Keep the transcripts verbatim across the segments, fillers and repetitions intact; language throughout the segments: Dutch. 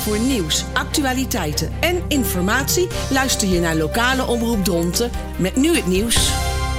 Voor nieuws, actualiteiten en informatie luister je naar lokale Omroep Dronten met nu het nieuws.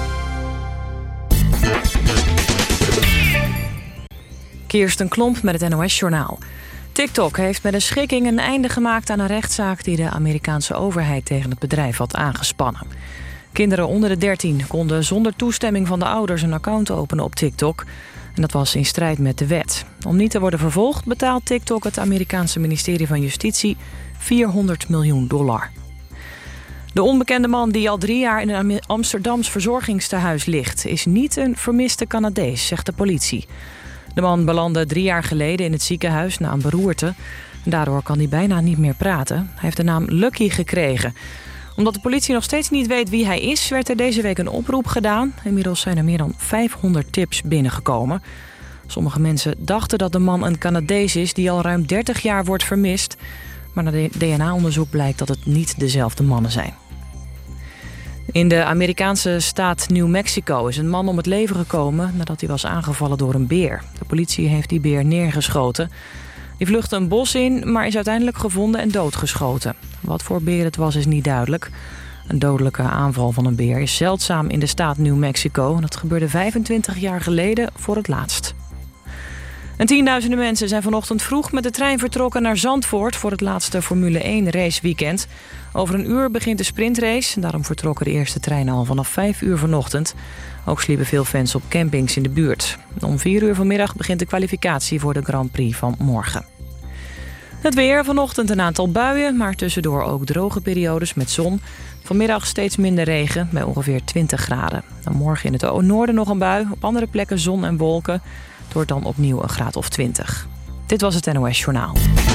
Kirsten Klomp met het N O S-journaal. TikTok heeft met een schikking een einde gemaakt aan een rechtszaak die de Amerikaanse overheid tegen het bedrijf had aangespannen. Kinderen onder de dertien konden zonder toestemming van de ouders een account openen op TikTok. En dat was in strijd met de wet. Om niet te worden vervolgd betaalt TikTok het Amerikaanse ministerie van Justitie vierhonderd miljoen dollar. De onbekende man die al drie jaar in een Amsterdams verzorgingstehuis ligt, is niet een vermiste Canadees, zegt de politie. De man belandde drie jaar geleden in het ziekenhuis na een beroerte. Daardoor kan hij bijna niet meer praten. Hij heeft de naam Lucky gekregen. Omdat de politie nog steeds niet weet wie hij is, werd er deze week een oproep gedaan. Inmiddels zijn er meer dan vijfhonderd tips binnengekomen. Sommige mensen dachten dat de man een Canadees is die al ruim dertig jaar wordt vermist. Maar na D N A-onderzoek blijkt dat het niet dezelfde mannen zijn. In de Amerikaanse staat New Mexico is een man om het leven gekomen nadat hij was aangevallen door een beer. De politie heeft die beer neergeschoten. Die vluchtte een bos in, maar is uiteindelijk gevonden en doodgeschoten. Wat voor beer het was is niet duidelijk. Een dodelijke aanval van een beer is zeldzaam in de staat New Mexico. Dat gebeurde vijfentwintig jaar geleden voor het laatst. En tienduizenden mensen zijn vanochtend vroeg met de trein vertrokken naar Zandvoort voor het laatste Formule één raceweekend. Over een uur begint de sprintrace. Daarom vertrokken de eerste treinen al vanaf vijf uur vanochtend. Ook sliepen veel fans op campings in de buurt. Om vier uur vanmiddag begint de kwalificatie voor de Grand Prix van morgen. Het weer, vanochtend een aantal buien, maar tussendoor ook droge periodes met zon. Vanmiddag steeds minder regen, bij ongeveer twintig graden. Dan morgen in het noorden nog een bui, op andere plekken zon en wolken. Het wordt dan opnieuw een graad of twintig. Dit was het N O S-journaal.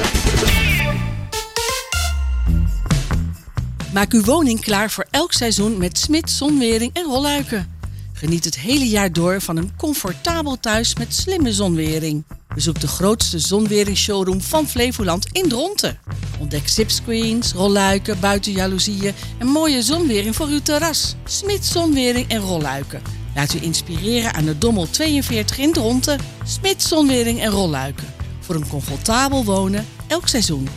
Maak uw woning klaar voor elk seizoen met Smits Zonwering en Rolluiken. Geniet het hele jaar door van een comfortabel thuis met slimme zonwering. Bezoek de grootste zonwering-showroom van Flevoland in Dronten. Ontdek zipscreens, rolluiken, buitenjaloezieën en mooie zonwering voor uw terras. Smits Zonwering en Rolluiken. Laat u inspireren aan de Dommel tweeënveertig in Dronten. Smits Zonwering en Rolluiken. Voor een comfortabel wonen elk seizoen.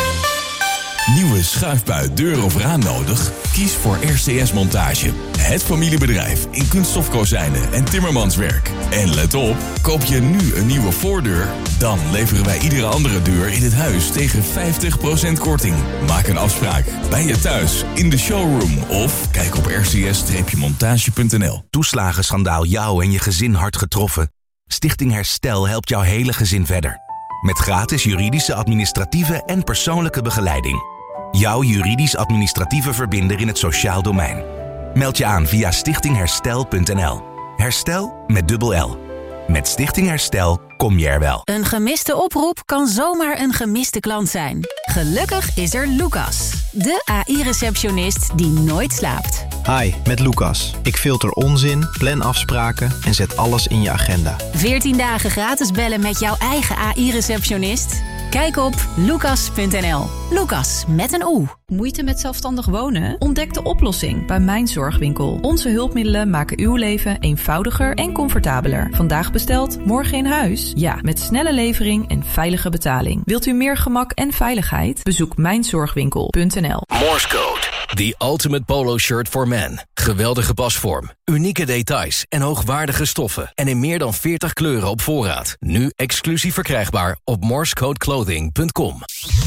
Nieuwe schuifbui, deur of raam nodig? Kies voor R C S Montage. Het familiebedrijf in kunststofkozijnen en timmermanswerk. En let op, koop je nu een nieuwe voordeur, dan leveren wij iedere andere deur in het huis tegen vijftig procent korting. Maak een afspraak bij je thuis, in de showroom of kijk op r c s montage punt n l. Toeslagenschandaal jou en je gezin hard getroffen? Stichting Herstel helpt jouw hele gezin verder. Met gratis juridische, administratieve en persoonlijke begeleiding. Jouw juridisch-administratieve verbinder in het sociaal domein. Meld je aan via stichting herstel punt n l. Herstel met dubbel L. Met Stichting Herstel kom je er wel. Een gemiste oproep kan zomaar een gemiste klant zijn. Gelukkig is er Lucas, de A I-receptionist die nooit slaapt. Hi, met Lucas. Ik filter onzin, plan afspraken en zet alles in je agenda. veertien dagen gratis bellen met jouw eigen A I-receptionist? Kijk op lucas punt n l. Lucas met een O. Moeite met zelfstandig wonen? Ontdek de oplossing bij Mijn Zorgwinkel. Onze hulpmiddelen maken uw leven eenvoudiger en comfortabeler. Vandaag besteld, morgen in huis? Ja, met snelle levering en veilige betaling. Wilt u meer gemak en veiligheid? Bezoek mijn zorgwinkel punt n l. Morse Code, the ultimate polo shirt for men. Geweldige pasvorm, unieke details en hoogwaardige stoffen. En in meer dan veertig kleuren op voorraad. Nu exclusief verkrijgbaar op morsecodeclothing punt com.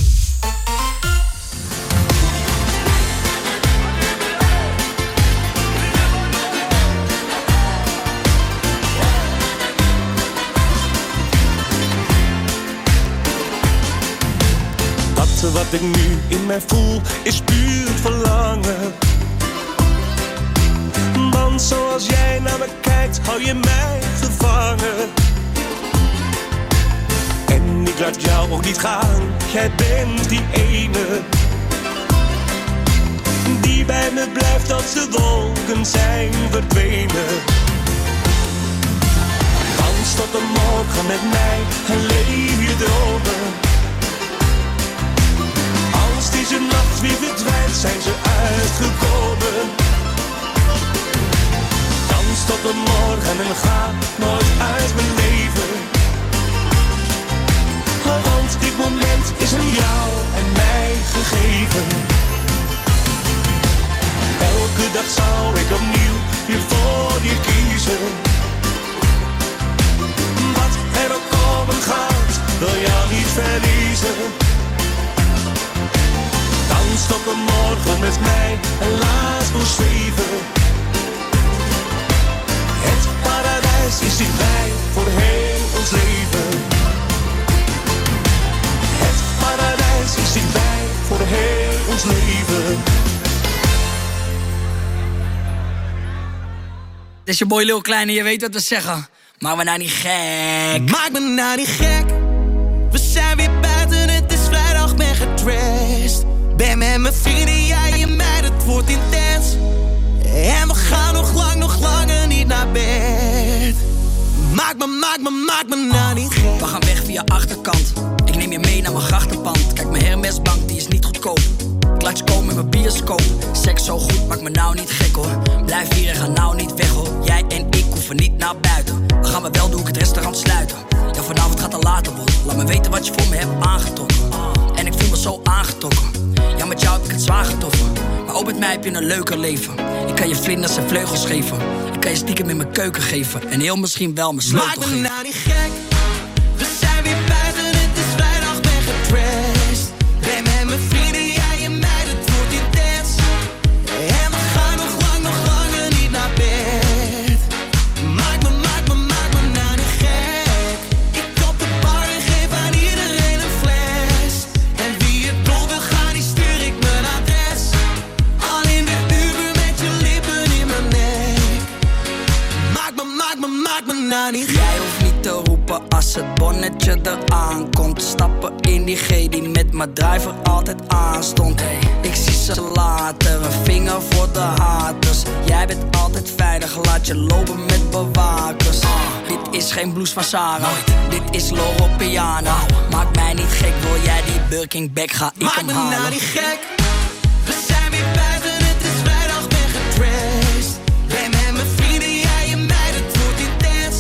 Wat ik nu in mij voel is puur verlangen. Want zoals jij naar me kijkt, hou je mij gevangen. En ik laat jou ook niet gaan. Jij bent die ene die bij me blijft als de wolken zijn verdwenen. Dans tot de morgen met mij en leef je dromen. Deze nacht weer verdwijnt, zijn ze uitgekomen. Dans tot de morgen en ga nooit uit mijn leven. Want dit moment is aan jou. dat zou ik opnieuw weer voor je kiezen. Wat er ook komen gaat, wil jou niet verliezen. Dans tot de morgen met mij en laat ons zweven. Het paradijs is dichtbij voor heel ons leven. Het paradijs is dichtbij voor heel ons leven. Dit is je boy Lil Kleine, je weet wat we zeggen. Maak me nou niet gek. Maak me nou niet gek. We zijn weer buiten, het is vrijdag, ben getrashed. Ben met mijn vrienden, jij en mij, het wordt intens. En we gaan nog lang, nog langer niet naar bed. Maak me, maak me, maak me nou niet gek. We gaan weg via achterkant. Ik neem je mee naar mijn grachtenpand. Kijk, mijn Hermesbank, die is niet goedkoop. Klatsch komen met mijn bioscoop. Seks zo goed, maak me nou niet gek hoor. Blijf hier en ga nou niet weg hoor. Jij en ik hoeven niet naar buiten. Dan gaan we wel, doe ik het restaurant sluiten. Ja, vanavond gaat het later worden. Laat me weten wat je voor me hebt aangetrokken. En ik voel me zo aangetrokken. Ja, met jou heb ik het zwaar getroffen. Maar ook met mij heb je een leuker leven. Ik kan je vlinders en vleugels geven. Ik kan je stiekem in mijn keuken geven. En heel misschien wel mijn sleutel geven. Maak me nou niet gek. We zijn weer buiten, het is vrijdag, ben getrashed. Ben met mijn vrienden, jij en mij, het wordt intens. En we gaan nog lang, nog langer niet naar bed. Maak me, maak me, maak me nou niet gek. Ik op de bar en geef aan iedereen een fles. En wie het dol wil gaan, die stuur ik mijn adres. Al in de Uber met je lippen in mijn nek. Maak me, maak me, maak me nou niet gek. Jij hoeft niet te roepen als het bonnetje eraan komt. Stappen in die G die met mijn driver altijd aanstond. Hey, ik zie ze later, een vinger voor de haters. Jij bent altijd veilig, laat je lopen met bewakers. uh, Dit is geen blues van Sarah, dit is Loro Piana. Maak mij niet gek, wil jij die Birkin-bag, ga ik Maak hem me halen. nou niet gek. We zijn weer buiten, het is vrijdag, ben getrashed. Ben met mijn vrienden, jij en mij, het wordt intens.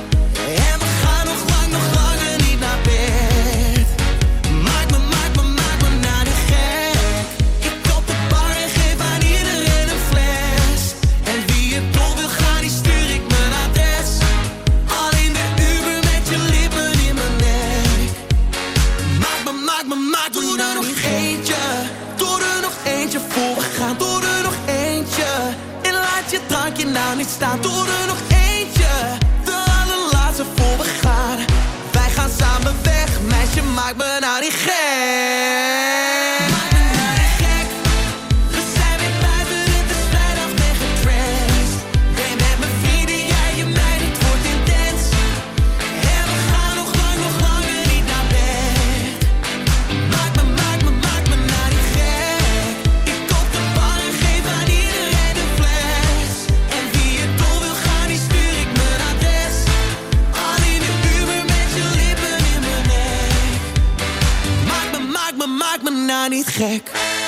En we gaan nog lang, nog langer niet naar bed. Maak me, maak me, maak me nou niet gek. Ik op de bar en geef aan iedereen een fles. En wie het dol wil gaan, die stuur ik mijn adres. Al in de Uber met je lippen in mijn nek. Maak me, maak me, maak me nou niet gek. Eentje, doe er nog eentje voor we gaan. Doe er nog eentje. En laat je drankje nou niet staan. Doe er nog eentje. De allerlaatste voor we gaan. Wij gaan samen weg, meisje, maak me nou niet gek. Maak me nou niet gek. We zijn weer buiten, het is vrijdag, ben getrashed. Ben met mijn vrienden, jij en mij, dit wordt intens. En we gaan nog lang, nog langer niet naar bed. Maak me, maak me, maak me nou niet gek. Ik op de bar en geef aan iedereen een fles. En wie het dol wil gaan, die stuur ik mijn adres. Al in de Uber met je lippen in mijn nek. Maak me, maak me, maak me nou niet gek.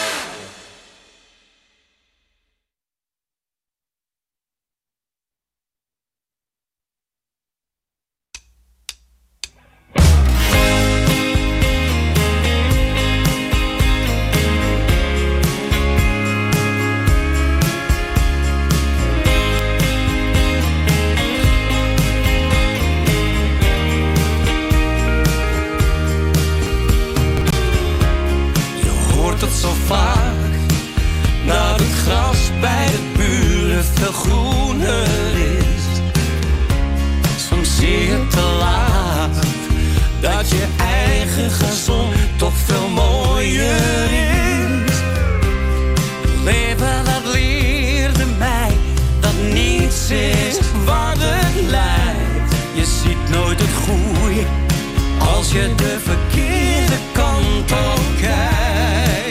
Je hoort het zo vaak, dat het gras bij de buren veel groener is. Soms zie je te laat, dat je eigen gazon toch veel mooier is. Leven, dat leerde mij, dat niets is wat het lijkt. Je ziet nooit het goede, als je de verkeerde kant op kijkt.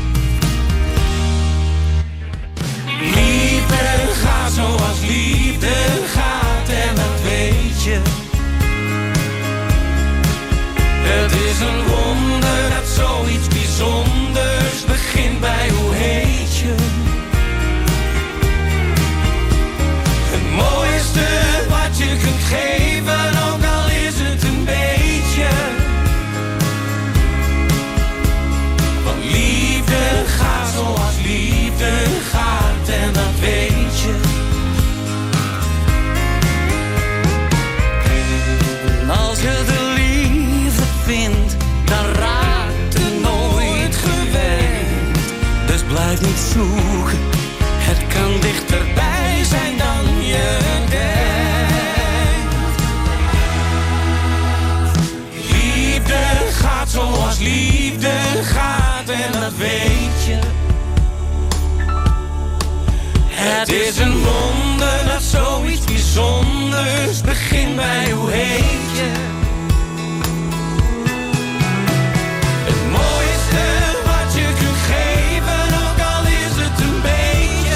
Liefde gaat zoals liefde gaat, en dat weet je. dan raakt het nooit gewend. Dus blijf niet zoeken, het kan dichterbij zijn dan je denkt. Liefde gaat zoals liefde gaat en dat weet je. Het is een wonder dat zoiets bijzonders begint bij hoe heet je. Het mooiste wat je kunt geven, ook al is het een beetje.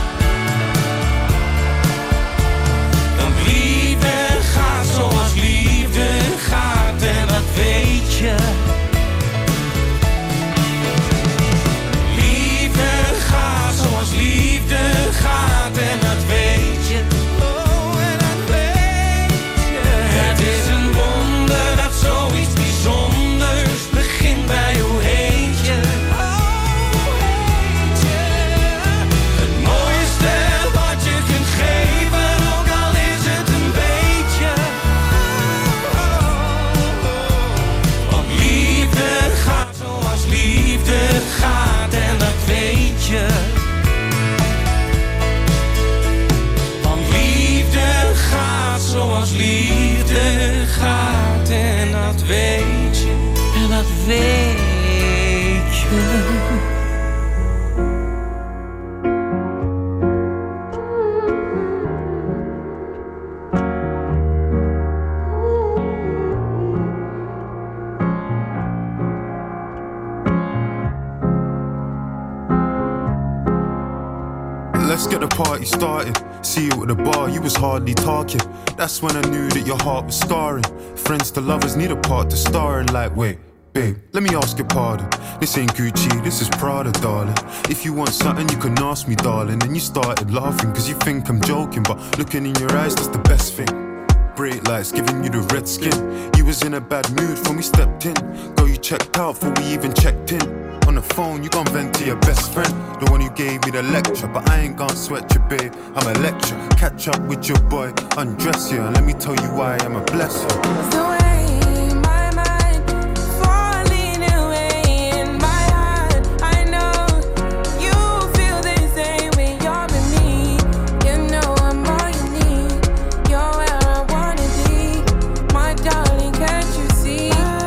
Want liefde gaat zoals liefde gaat en dat weet je. Liefde gaat zoals liefde gaat en dat weet je. Oh, en dat weet je. Het is een wonder dat zoiets bijzonders begint bij hoe heet je. Oh, hoe heet je. Het mooiste wat je kunt geven, ook al is het een beetje. Oh, oh, oh. Want liefde gaat zoals liefde gaat en dat weet je. Zoals liefde gaat en dat weet je, en dat weet je. Let's get the party started. See you at the bar, you was hardly talking. That's when I knew that your heart was scarring. Friends to lovers need a part to star in. Like, wait, babe, let me ask your pardon. This ain't Gucci, this is Prada, darling. If you want something, you can ask me, darling. And you started laughing, cause you think I'm joking. But looking in your eyes, that's the best thing. Bright lights giving you the red skin. You was in a bad mood when we stepped in. Girl, you checked out before we even checked in. On the phone, you gon' vent to your best friend, the one who gave me the lecture. But I ain't gon' sweat you, babe, I'm a lecture. Catch up with your boy, undress you, and let me tell you why I'm a blessing. The way my mind falling away in my heart, I know you feel the same when you're with me. You know I'm all you need, you're where I wanna be. My darling, can't you see?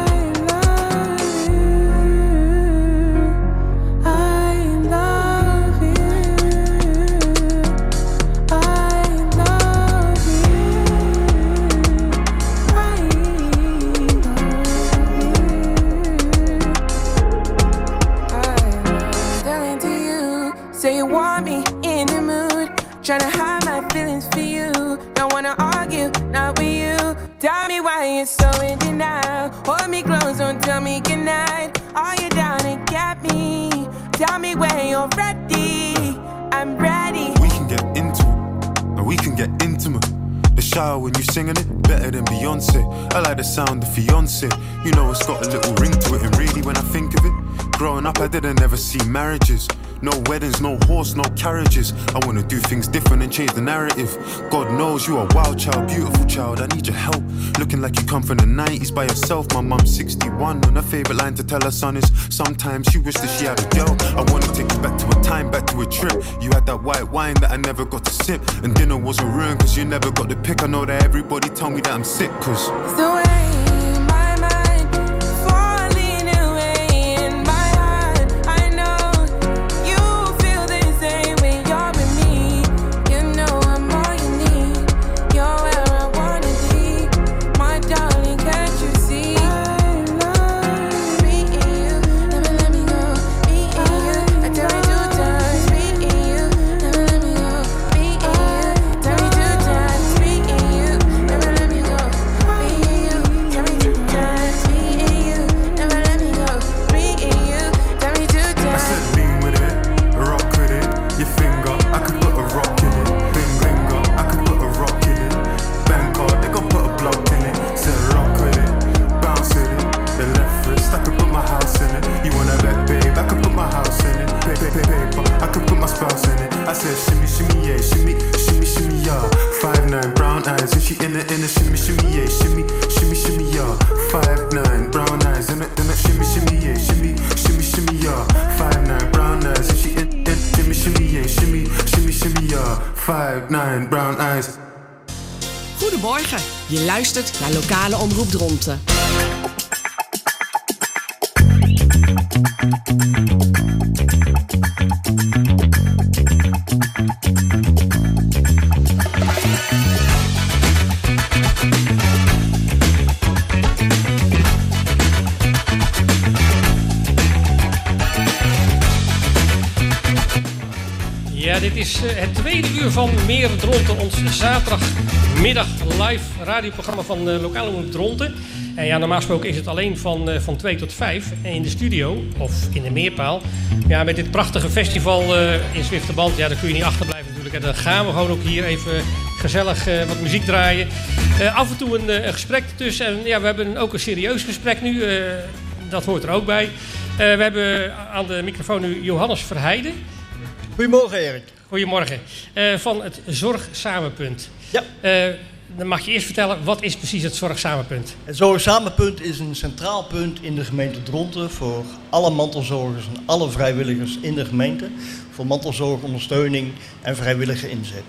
Say you want me in the mood, tryna hide my feelings for you. Don't wanna argue, not with you. Tell me why you're so in denial. Hold me close, don't tell me goodnight. Are you down to get me? Tell me when you're ready. I'm ready. We can get into it, and we can get intimate. The shower when you singing it, better than Beyonce. I like the sound of fiance. You know it's got a little ring to it, and really when I think of it, growing up I didn't ever see marriages. No weddings, no horse, no carriages. I wanna do things different and change the narrative. God knows you are a wild child, beautiful child, I need your help. Looking like you come from the nineties by yourself. My mum's sixty-one and her favourite line to tell her son is sometimes she wished that she had a girl. I wanna take you back to a time, back to a trip. You had that white wine that I never got to sip, and dinner wasn't ruined cause you never got the pick. I know that everybody tell me that I'm sick cause it's the way my mind falling away in my heart. I know you feel the same when you're with me. You know I'm all you need, you're where I wanna be. My darling, can't you see? I love me and you, never let me go. Me and you, I tell you two times. Me and you, never let me go. Me and you, tell me two times. Me and you, never let me go. Me and you, five nine, brown eyes. Goedemorgen, je luistert naar Lokale Omroep Dronten. Ja, dit is uh, het tweede uur van Meer Dronten, ons zaterdagmiddag live radioprogramma van uh, Lokale Omroep Dronten. En ja, normaal gesproken is het alleen van, uh, van twee tot vijf in de studio of in de Meerpaal. Ja, met dit prachtige festival uh, in Zwifterband, ja, daar kun je niet achterblijven natuurlijk. En dan gaan we gewoon ook hier even gezellig uh, wat muziek draaien. Uh, af en toe een, uh, een gesprek ertussen. En ja, we hebben ook een serieus gesprek nu. Uh, dat hoort er ook bij. Uh, we hebben aan de microfoon nu Johannes Verheijden. Goedemorgen, Erik. Goedemorgen. Uh, van het Zorgsamenpunt. Ja. Uh, dan mag je eerst vertellen, wat is precies het Zorgsamenpunt? Het Zorgsamenpunt is een centraal punt in de gemeente Dronten voor alle mantelzorgers en alle vrijwilligers in de gemeente. Voor mantelzorgondersteuning en vrijwillige inzet.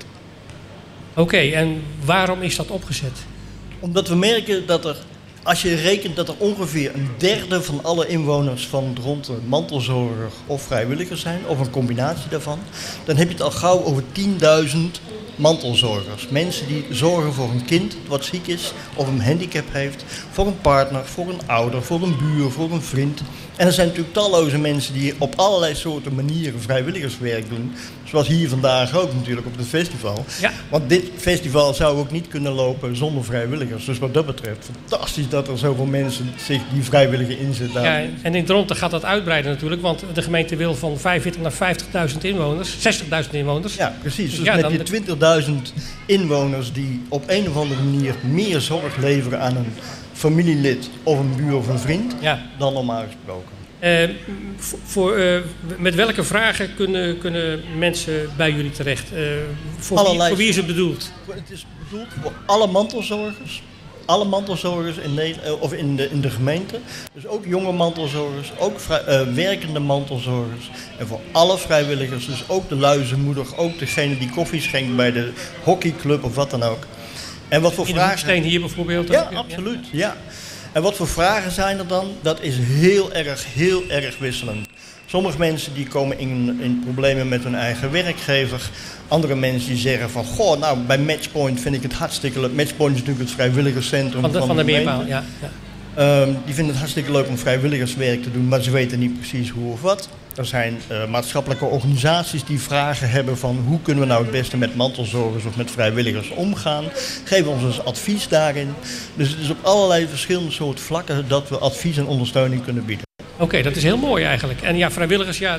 Oké, okay, en waarom is dat opgezet? Omdat we merken dat er, als je rekent dat er ongeveer een derde van alle inwoners van Dronten mantelzorger of vrijwilliger zijn, of een combinatie daarvan, dan heb je het al gauw over tienduizend mantelzorgers. Mensen die zorgen voor een kind wat ziek is of een handicap heeft, voor een partner, voor een ouder, voor een buur, voor een vriend. En er zijn natuurlijk talloze mensen die op allerlei soorten manieren vrijwilligerswerk doen. Zoals hier vandaag ook natuurlijk op het festival. Ja. Want dit festival zou ook niet kunnen lopen zonder vrijwilligers. Dus wat dat betreft, fantastisch dat er zoveel mensen zich die vrijwillige inzet Ja, en in Dronten gaat dat uitbreiden natuurlijk. Want de gemeente wil van vijfenveertig naar vijftigduizend inwoners. zestigduizend inwoners. Ja, precies. Dus, Dus dus ja, dan heb dan je twintigduizend inwoners die op een of andere manier meer zorg leveren aan een familielid of een buur of een vriend, ja, dan normaal gesproken. Uh, voor, uh, met welke vragen kunnen, kunnen mensen bij jullie terecht? Uh, voor, wie, voor wie is het bedoeld? Het is bedoeld voor alle mantelzorgers. Alle mantelzorgers in, Nederland, of in, de, in de gemeente. Dus ook jonge mantelzorgers, ook vrij, uh, werkende mantelzorgers. En voor alle vrijwilligers, dus ook de luizenmoeder, ook degene die koffie schenkt bij de hockeyclub of wat dan ook. En wat voor in vragen... de Hoeksteen hier bijvoorbeeld? Ja, ja, absoluut. Ja. En wat voor vragen zijn er dan? Dat is heel erg, heel erg wisselend. Sommige mensen die komen in, in problemen met hun eigen werkgever. Andere mensen die zeggen van, goh, nou bij Matchpoint vind ik het hartstikke leuk. Matchpoint is natuurlijk het vrijwilligerscentrum van de, van van de, de Meerpaal. Ja, ja. Um, die vinden het hartstikke leuk om vrijwilligerswerk te doen, maar ze weten niet precies hoe of wat. Er zijn uh, maatschappelijke organisaties die vragen hebben van hoe kunnen we nou het beste met mantelzorgers of met vrijwilligers omgaan. Geven ons eens advies daarin. Dus het is op allerlei verschillende soorten vlakken dat we advies en ondersteuning kunnen bieden. Oké, okay, dat is heel mooi eigenlijk. En ja, vrijwilligers, ja, uh,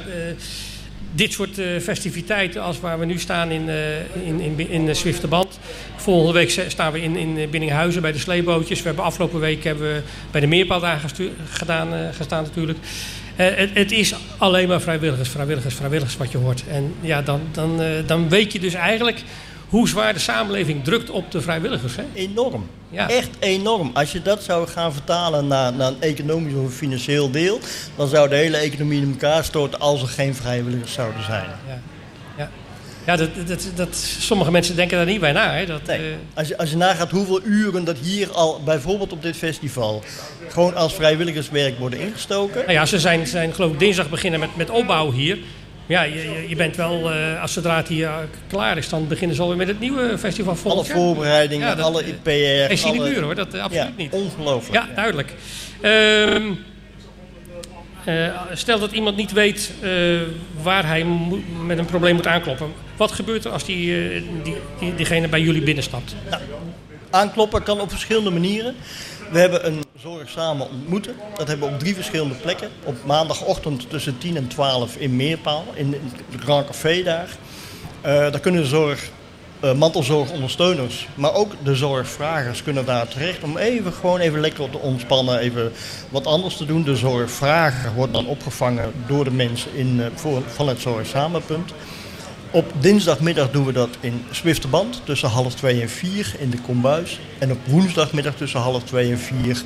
dit soort uh, festiviteiten als waar we nu staan in, uh, in, in, in, in Zwifterband. Volgende week staan we in, in Biddinghuizen bij de sleebootjes. We hebben afgelopen week hebben we bij de Meerpaal daar gestu- gedaan, uh, gestaan natuurlijk. Uh, het, het is alleen maar vrijwilligers, vrijwilligers, vrijwilligers wat je hoort. En ja, dan, dan, uh, dan weet je dus eigenlijk hoe zwaar de samenleving drukt op de vrijwilligers. Hè? Enorm. Ja. Echt enorm. Als je dat zou gaan vertalen naar, naar een economisch of een financieel deel, dan zou de hele economie in elkaar storten als er geen vrijwilligers zouden zijn. Ja, ja. ja dat, dat, dat, sommige mensen denken daar niet bij na. Hè? Dat, nee. uh... als, je, als je nagaat hoeveel uren dat hier al, bijvoorbeeld op dit festival, gewoon als vrijwilligerswerk worden ingestoken. Nou ja, ze zijn, zijn geloof ik dinsdag beginnen met, met opbouw hier. Ja, je, je bent wel, uh, als zodra het hier klaar is, dan beginnen ze alweer met het nieuwe festival volgend jaar. Alle voorbereidingen, ja, dat, alle I P R. Geen sinecure alle... hoor, dat uh, absoluut ja, niet. Ongelooflijk. Ja, duidelijk. Uh, uh, stel dat iemand niet weet uh, waar hij mo- met een probleem moet aankloppen. Wat gebeurt er als die, uh, die, die, diegene bij jullie binnenstapt? Nou, aankloppen kan op verschillende manieren. We hebben een zorg samen ontmoeten. Dat hebben we op drie verschillende plekken. Op maandagochtend tussen tien en twaalf in Meerpaal, in het Grand Café daar. Uh, daar kunnen de zorg, uh, mantelzorgondersteuners, maar ook de zorgvragers kunnen daar terecht om even gewoon even lekker te ontspannen, even wat anders te doen. De zorgvrager wordt dan opgevangen door de mensen in, uh, voor, van het Zorgsamenpunt. Op dinsdagmiddag doen we dat in Zwifterband tussen half twee en vier in de Kombuis. En op woensdagmiddag tussen half twee en vier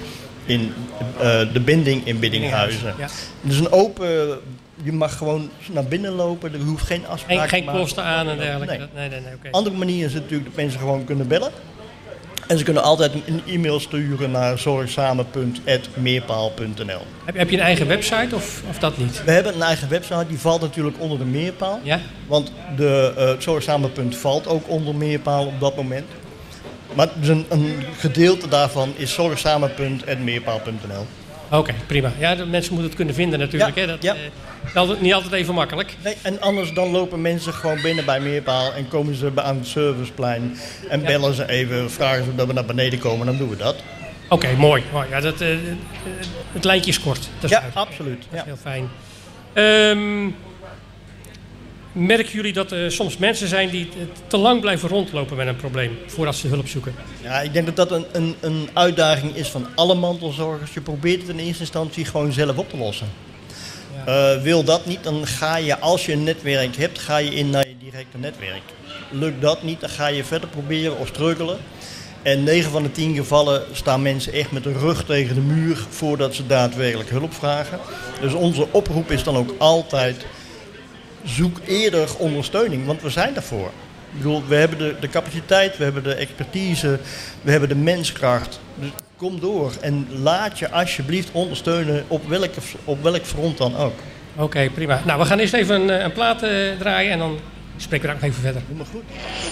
in uh, de binding in Biddinghuizen. Ja. Het is een open... Je mag gewoon naar binnen lopen, er hoeft geen afspraak Geen, te geen maken. kosten aan en dergelijke. Nee. nee, nee, nee oké. Andere manier is natuurlijk dat mensen gewoon kunnen bellen. En ze kunnen altijd een e-mail sturen naar zorgsamen punt meerpaal punt n l. Heb, heb je een eigen website of, of dat niet? We hebben een eigen website, die valt natuurlijk onder de Meerpaal. Ja? Want de uh, Zorgsamen punt valt ook onder Meerpaal op dat moment. Maar dus een, een gedeelte daarvan is zorgsamen punt meerpaal punt n l. Oké, okay, prima. Ja, de mensen moeten het kunnen vinden natuurlijk. Ja, hè? Dat ja. is altijd, niet altijd even makkelijk. Nee, en anders dan lopen mensen gewoon binnen bij Meerpaal en komen ze aan het serviceplein en Ja. bellen ze even, vragen ze dat we naar beneden komen, dan doen we dat. Oké, okay, mooi. mooi. Ja, dat, uh, het lijntje is kort. Dat is ja, uit. absoluut. Dat is ja. heel fijn. Um, merken jullie dat er soms mensen zijn die te lang blijven rondlopen met een probleem voordat ze hulp zoeken? Ja, ik denk dat dat een, een, een uitdaging is van alle mantelzorgers. Je probeert het in eerste instantie gewoon zelf op te lossen. Ja. Uh, wil dat niet, dan ga je, als je een netwerk hebt, ga je in naar je directe netwerk. Lukt dat niet, dan ga je verder proberen of struggelen. En negen van de tien gevallen staan mensen echt met de rug tegen de muur voordat ze daadwerkelijk hulp vragen. Dus onze oproep is dan ook altijd, zoek eerder ondersteuning, want we zijn daarvoor. Ik bedoel, we hebben de, de capaciteit, we hebben de expertise, we hebben de menskracht. Dus kom door en laat je alsjeblieft ondersteunen op welk, op welk front dan ook. Oké, okay, prima. Nou, we gaan eerst even een, een plaat uh, draaien en dan spreken we daar nog even verder. Doe maar goed.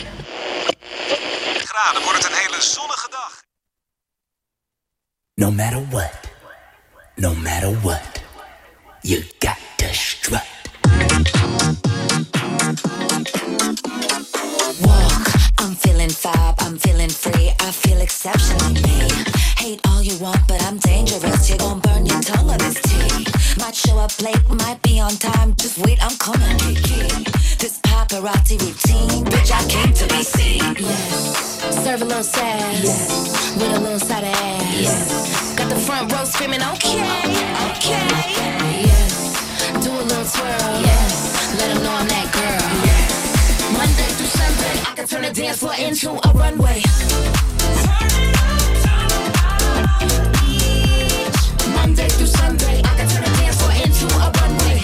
Graden wordt het een hele zonnige dag. No matter what, no matter what, you got to strut. Walk, I'm feeling vibe, I'm feeling free, I feel exceptionally me. Hate all you want, but I'm dangerous, you're gonna burn your tongue on this tea. Might show up late, might be on time, just wait, I'm coming, Kiki. This paparazzi routine, bitch, I came to be seen. Yes, serve a little sass, yes, with a little side of ass. Yes, got the front row screaming, okay, okay. Yes, do a little twirl, yes, let them know I'm that girl. Yes, Monday through Sunday, I can turn the dance floor into a runway. Monday through Sunday, I can turn the dance floor into a runway.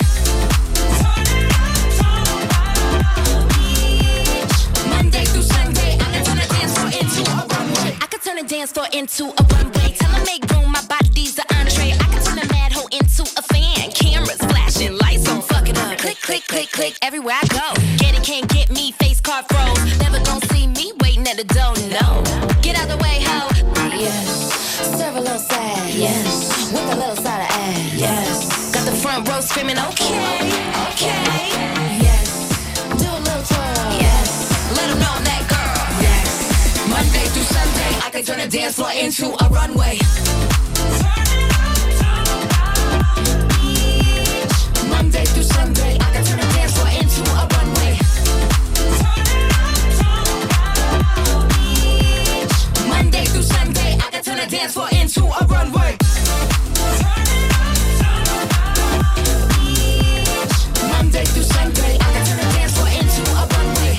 Monday through Sunday, I can turn the dance floor into a runway. I can turn the dance floor into a runway. Tell them make room, my body's the entree. I can turn a mad hoe into a fan. Cameras flashing, lights on, fuck it up. Click, click, click, click, everywhere I go. Get it, can't get me, face card froze. Never gonna see me waiting at the door, no. Get out the way, ho. Yes, serve a little sad, yes. With a little side of ass, yes. Got the front row screaming, okay, okay. Yes, do a little twirl, yes. Let them know I'm that girl, yes. Monday through Sunday, I can turn the dance floor into a runway. Monday through Sunday, I can turn the dance floor into a runway. Monday through Sunday, I can turn the dance floor into a runway. Monday through Sunday, I can turn the dance floor into a runway.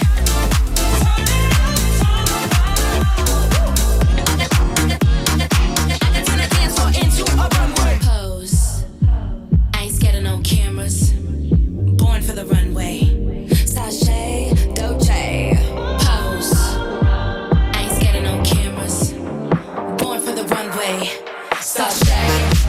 I can turn the dance floor into a runway. Pose. I ain't scared of no cameras. Born for the runway. Sashay, Doje. Pose. I ain't scared of no cameras. Born for the runway. Sashay.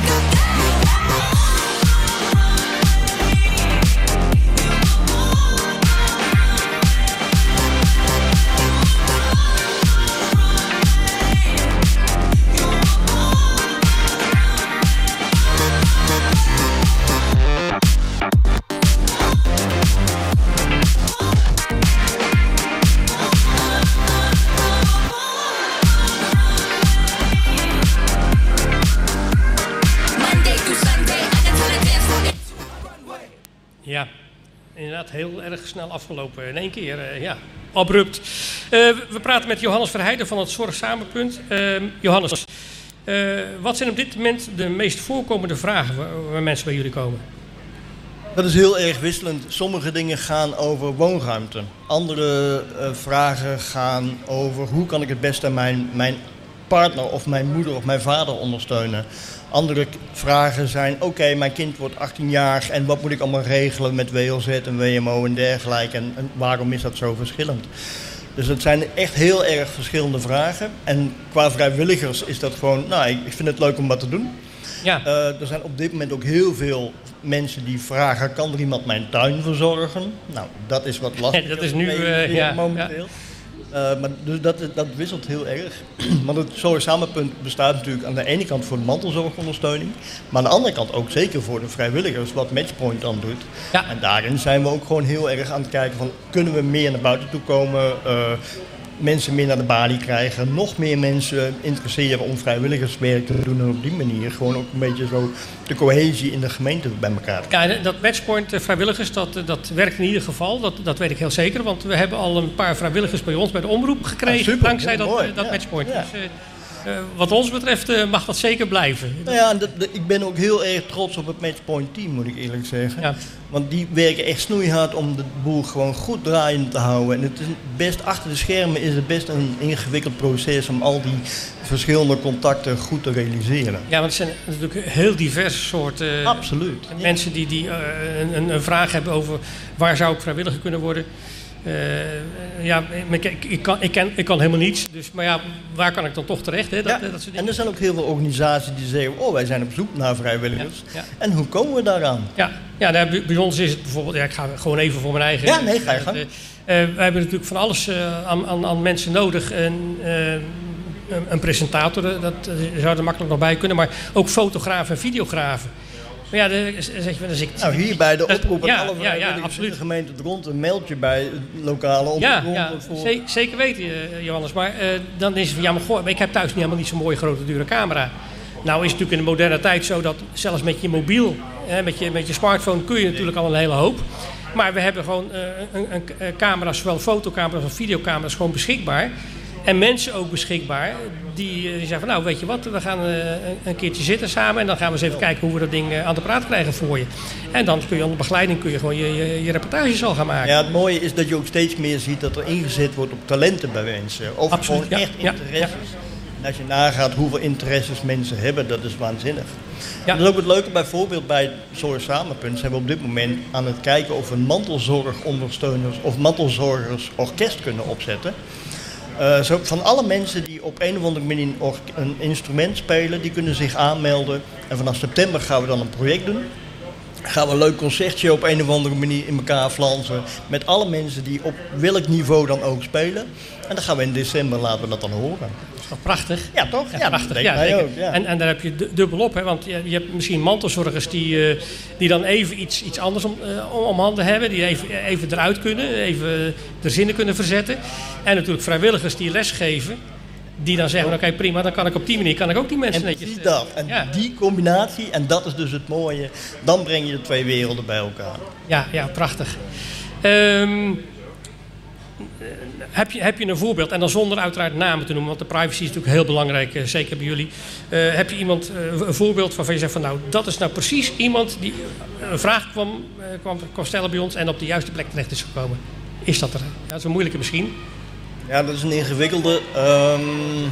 Ja, inderdaad heel erg snel afgelopen. In één keer, uh, ja, abrupt. Uh, we praten met Johannes Verheijden van het Zorgsamenpunt. Uh, Johannes, uh, wat zijn op dit moment de meest voorkomende vragen waar, waar mensen bij jullie komen? Dat is heel erg wisselend. Sommige dingen gaan over woonruimte. Andere uh, vragen gaan over hoe kan ik het beste mijn, mijn partner of mijn moeder of mijn vader ondersteunen. Andere k- vragen zijn, oké, okay, mijn kind wordt achttien jaar en wat moet ik allemaal regelen met W L Z en W M O en dergelijke en, en waarom is dat zo verschillend? Dus het zijn echt heel erg verschillende vragen. En qua vrijwilligers is dat gewoon, nou, ik, ik vind het leuk om wat te doen. Ja. Uh, er zijn op dit moment ook heel veel mensen die vragen, kan er iemand mijn tuin verzorgen? Nou, dat is wat lastig. Dat is nu, uh, ja, momenteel. Ja. Uh, maar dus dat, dat wisselt heel erg. Want het Zorg Samenpunt bestaat natuurlijk aan de ene kant voor de mantelzorgondersteuning, maar aan de andere kant ook zeker voor de vrijwilligers, wat Matchpoint dan doet. Ja. En daarin zijn we ook gewoon heel erg aan het kijken van, kunnen we meer naar buiten toe komen, uh, mensen meer naar de balie krijgen, nog meer mensen interesseren om vrijwilligerswerk te doen en op die manier gewoon ook een beetje zo de cohesie in de gemeente bij elkaar te krijgen. Ja, dat Matchpoint uh, vrijwilligers, dat, uh, dat werkt in ieder geval, dat, dat weet ik heel zeker, want we hebben al een paar vrijwilligers bij ons bij de omroep gekregen, ah, super, dankzij dat, mooi, uh, dat ja. Matchpoint. Ja. Dus, uh, uh, wat ons betreft uh, mag dat zeker blijven. Nou ja, dat, dat, ik ben ook heel erg trots op het Matchpoint team, moet ik eerlijk zeggen. Ja. Want die werken echt snoeihard om de boel gewoon goed draaiend te houden. En het is best, achter de schermen is het best een ingewikkeld proces om al die verschillende contacten goed te realiseren. Ja, want het zijn natuurlijk heel diverse soorten Absoluut. mensen die, die uh, een, een vraag hebben over waar zou ik vrijwilliger kunnen worden. Uh, ja, ik, ik, ik, kan, ik, ken, ik kan helemaal niets, dus, maar ja, waar kan ik dan toch terecht? Hè? Dat, Ja. dat soort dingen. En er zijn ook heel veel organisaties die zeggen, oh, wij zijn op zoek naar vrijwilligers. Ja, ja. En hoe komen we daaraan? Ja, ja daar, bij bij ons is het bijvoorbeeld, ja, ik ga gewoon even voor mijn eigen. Ja, nee, ga je gang. Uh, uh, wij hebben natuurlijk van alles uh, aan, aan, aan mensen nodig. En, uh, een, een presentator, dat uh, zou er makkelijk nog bij kunnen, maar ook fotografen en videografen. Maar ja, de, zeg je, dus ik, Nou, hier bij de oproep aan ja, alle ja, vrijwilligers ja, absoluut. in de gemeente Dront een mailtje bij het lokale oproep. Ja, ja voor... ze- zeker weten, uh, Johannes. Maar uh, dan is het van, ja, maar goh, ik heb thuis niet helemaal niet zo'n mooie grote dure camera. Nou is het natuurlijk in de moderne tijd zo dat zelfs met je mobiel, hè, met, je, met je smartphone kun je natuurlijk al een hele hoop. Maar we hebben gewoon uh, een, een, een camera's, zowel fotocamera's als videocamera's, gewoon beschikbaar. En mensen ook beschikbaar die, die zeggen van nou weet je wat, we gaan uh, een keertje zitten samen en dan gaan we eens even kijken hoe we dat ding uh, aan de praat krijgen voor je. En dan kun je onder begeleiding kun je gewoon je, je, je reportages al gaan maken. Ja, het mooie is dat je ook steeds meer ziet dat er ingezet wordt op talenten bij mensen. Of Absoluut, gewoon ja, echt ja, interesses. En als je nagaat hoeveel interesses mensen hebben, dat is waanzinnig. Ja. Dat is ook het leuke bijvoorbeeld bij Zorg Samenpunt zijn we op dit moment aan het kijken of we mantelzorgondersteuners of mantelzorgersorkest kunnen opzetten. Uh, zo, van alle mensen die op een of andere manier een instrument spelen, die kunnen zich aanmelden. En vanaf september gaan we dan een project doen. Gaan we een leuk concertje op een of andere manier in elkaar flansen. Met alle mensen die op welk niveau dan ook spelen. En dan gaan we in december laten we dat dan horen. Dat is toch prachtig? Ja, toch? Ja, Ja, prachtig. dat Ja, denkt mij zeker. ook, ja. En, en daar heb je du- dubbel op, hè? Want je, je hebt misschien mantelzorgers die, uh, die dan even iets, iets anders om, uh, om, om handen hebben. Die even, even eruit kunnen, even de zinnen kunnen verzetten. En natuurlijk vrijwilligers die lesgeven. Die dan zeggen, oké okay, prima, dan kan ik op die manier kan ik ook die mensen En netjes... precies dat. En ja. die combinatie, en dat is dus het mooie, dan breng je de twee werelden bij elkaar. Ja, ja, prachtig. Um, heb, je, heb je een voorbeeld, en dan zonder uiteraard namen te noemen, want de privacy is natuurlijk heel belangrijk, uh, zeker bij jullie. Uh, heb je iemand, uh, een voorbeeld waarvan je zegt van nou, dat is nou precies iemand die een vraag kwam, uh, kwam, kwam stellen bij ons en op de juiste plek terecht is gekomen? Is dat er? Ja, dat is een moeilijke misschien. Ja, dat is een ingewikkelde. Um,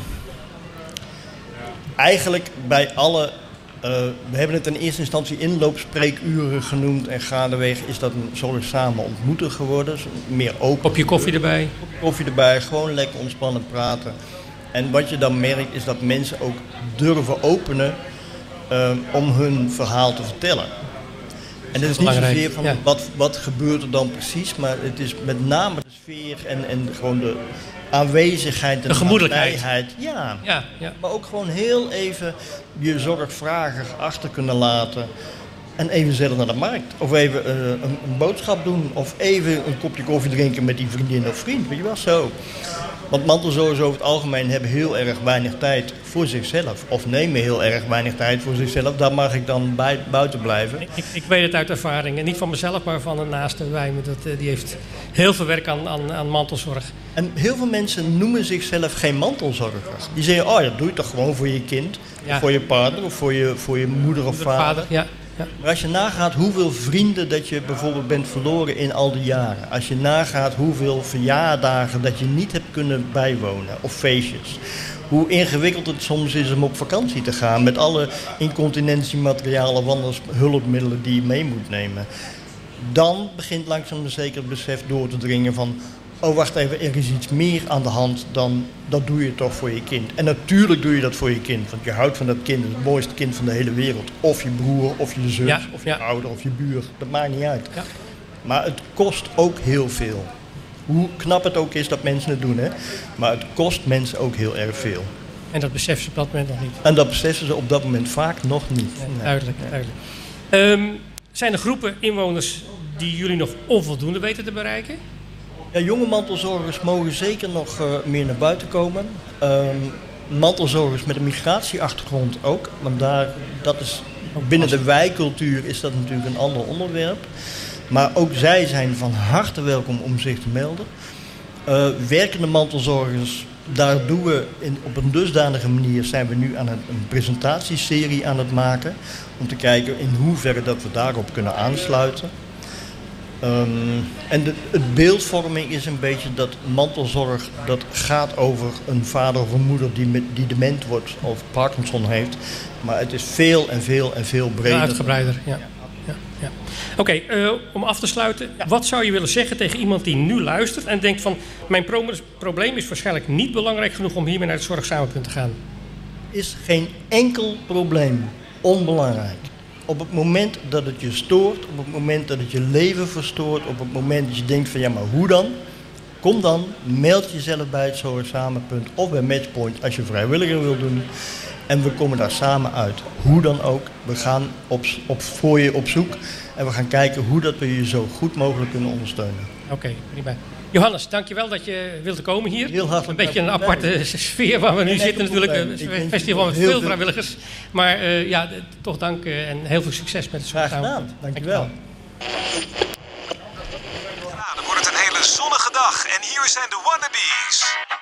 eigenlijk bij alle... Uh, we hebben het in eerste instantie inloopspreekuren genoemd. En gaandeweg is dat een Zorg Samen ontmoeten geworden. Meer open. Kopje koffie erbij. Kopje koffie erbij. Gewoon lekker ontspannen praten. En wat je dan merkt is dat mensen ook durven openen uh, om hun verhaal te vertellen. En dat is niet zozeer van ja. wat, wat gebeurt er dan precies, maar het is met name de sfeer en, en gewoon de aanwezigheid en de gemoedelijkheid. nabijheid. Ja. Ja, ja. Maar ook gewoon heel even je zorgvrager achter kunnen laten en even zelf naar de markt. Of even uh, een, een boodschap doen of even een kopje koffie drinken met die vriendin of vriend. Weet je wel, zo. Want mantelzorgers over het algemeen hebben heel erg weinig tijd voor zichzelf. Of nemen heel erg weinig tijd voor zichzelf. Daar mag ik dan bij, buiten blijven. Ik, ik weet het uit ervaring. En niet van mezelf, maar van een naaste bij me. Dat, uh, die heeft heel veel werk aan, aan, aan mantelzorg. En heel veel mensen noemen zichzelf geen mantelzorger. Die zeggen, oh dat doe je toch gewoon voor je kind. Ja. Of voor je partner of voor je, voor je moeder of vader. vader ja. Ja. Maar als je nagaat hoeveel vrienden dat je bijvoorbeeld bent verloren in al die jaren. Als je nagaat hoeveel verjaardagen dat je niet hebt kunnen bijwonen of feestjes. hoe ingewikkeld het soms is om op vakantie te gaan. Met alle incontinentiematerialen, wandelhulpmiddelen die je mee moet nemen. Dan begint langzaam maar zeker het besef door te dringen van... oh, wacht even, er is iets meer aan de hand dan dat doe je toch voor je kind. En natuurlijk doe je dat voor je kind, want je houdt van dat kind, het mooiste kind van de hele wereld. Of je broer, of je zus, ja, of je ja. ouder, of je buur, dat maakt niet uit. Ja. Maar het kost ook heel veel. Hoe knap het ook is dat mensen het doen, hè? Maar het kost mensen ook heel erg veel. En dat beseffen ze op dat moment nog niet? En dat beseffen ze op dat moment vaak nog niet. Nee, nee. Duidelijk, duidelijk. Um, zijn er groepen inwoners die jullie nog onvoldoende weten te bereiken? Ja, jonge mantelzorgers mogen zeker nog uh, meer naar buiten komen. Um, mantelzorgers met een migratieachtergrond ook. Want daar, dat is, binnen de wijkcultuur is dat natuurlijk een ander onderwerp. Maar ook zij zijn van harte welkom om zich te melden. Uh, werkende mantelzorgers, daar doen we in, op een dusdanige manier zijn we nu aan een, een presentatieserie aan het maken. Om te kijken in hoeverre dat we daarop kunnen aansluiten. Um, en de het beeldvorming is een beetje dat mantelzorg, dat gaat over een vader of een moeder die, met, die dement wordt of Parkinson heeft. Maar het is veel en veel en veel breder. Ja, uitgebreider, ja. ja, ja. Oké, okay, uh, om af te sluiten. Ja. Wat zou je willen zeggen tegen iemand die nu luistert en denkt van... mijn pro- probleem is waarschijnlijk niet belangrijk genoeg om hiermee naar het zorgsamenpunt te gaan? Is geen enkel probleem onbelangrijk. Op het moment dat het je stoort, op het moment dat het je leven verstoort, op het moment dat je denkt van ja, maar hoe dan? Kom dan, meld jezelf bij het Zorgsamenpunt of bij Matchpoint als je vrijwilliger wil doen. En we komen daar samen uit. Hoe dan ook, we gaan op, op, voor je op zoek en we gaan kijken hoe dat we je zo goed mogelijk kunnen ondersteunen. Oké, okay, prima. Johannes, dankjewel dat je wilde komen hier. Heel hartelijk. Een beetje een aparte sfeer waar we nu zitten natuurlijk. Een festival met veel vrijwilligers. Maar uh, ja, toch dank uh, en heel veel succes met het Zorgsamenpunt. Graag gedaan, dankjewel. Ja, dan wordt het een hele zonnige dag. En hier zijn de Wannabes.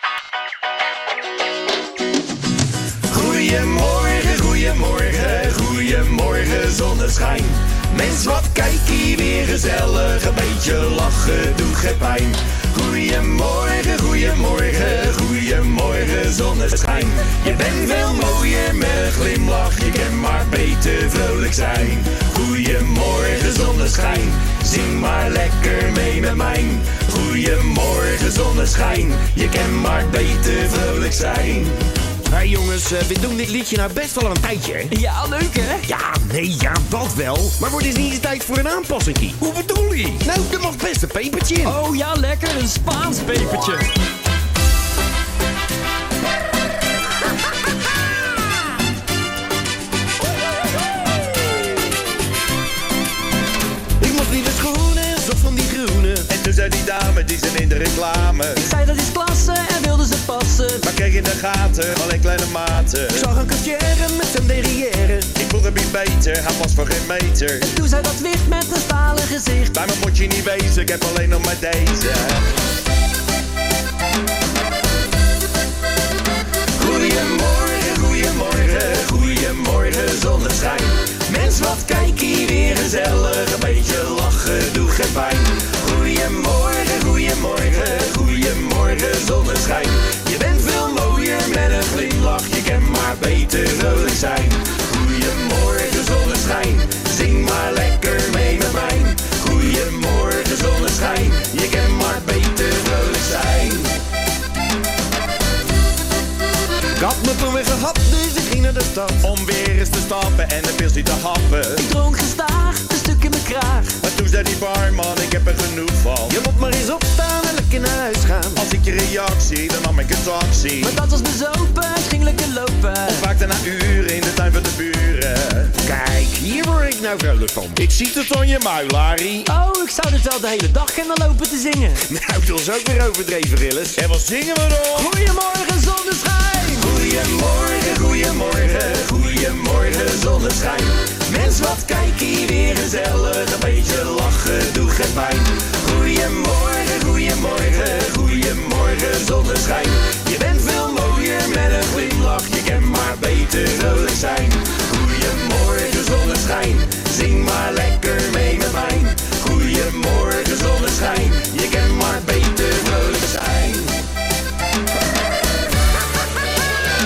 Goedemorgen, goedemorgen, goedemorgen zonneschijn. Mens, wat kijk hier weer gezellig, een beetje lachen doet geen pijn. Goedemorgen, goedemorgen, goedemorgen zonneschijn. Je bent veel mooier met een glimlach, je kan maar beter vrolijk zijn. Goedemorgen zonneschijn, zing maar lekker mee met mij. Goedemorgen zonneschijn, je kan maar beter vrolijk zijn. Hé hey jongens, uh, we doen dit liedje nou best wel een tijdje, hè? Ja, leuk hè? Ja, nee, ja, dat wel. Maar wordt het niet eens tijd voor een aanpassing? Hoe bedoel je? Nou, er mag best een pepertje in. Oh ja, lekker, een Spaans pepertje. Ik mocht nieuwe schoenen en zocht van die groene. En toen zei die dame, die zijn in de reclame. Ik zei dat is klasse en wilde ze passen. Maar kreeg in de gaten, alleen kleine maten. Ik zag een carrière met zijn derrière. Ik voelde me beter, hij was voor geen meter. En toen zei dat wicht met een stalen gezicht. Bij me moet je niet wezen, ik heb alleen nog maar deze. Goedemorgen, goedemorgen, goedemorgen zonneschijn. Mens, wat kijk hier weer gezellig, een beetje lachen doet geen pijn. Goedemorgen, goedemorgen, goedemorgen zonneschijn. Je bent veel mooier met een glimlach, je kan maar beter vrolijk zijn. Goedemorgen zonneschijn, zing maar lekker mee met mij. Goedemorgen zonneschijn, je kan maar beter vrolijk zijn. Ik had me toen weer gehad, dus ik ging naar de stad. Om weer eens te stappen en een pilsje te happen. Ik dronk gestaag, een stuk in mijn kraag. Maar toen zei die barman, ik heb er genoeg van. Je moet maar eens opstaan en lekker naar huis gaan. Als ik je reactie, dan nam ik een taxi. Maar dat was bezopen, het ging lekker lopen. Ontwaakte na uren in de tuin van de buren. Kijk, hier word ik nou vrolijk van. Ik zie het van je muil, Larry. Oh, ik zou dit wel de hele dag kunnen lopen te zingen. Nou, dat is ook weer overdreven, Rilles. En wat zingen we dan? Goedemorgen zonneschijn. Goedemorgen, goedemorgen, goedemorgen zonneschijn. Mens, wat kijk hier weer gezellig, een beetje lachen doet geen pijn. Goedemorgen, goedemorgen, goedemorgen zonneschijn. Je bent veel mooier met een glimlach, je kan maar beter vrolijk zijn. Goedemorgen zonneschijn, zing maar lekker mee met mij. Goedemorgen zonneschijn, je kan maar beter vrolijk zijn.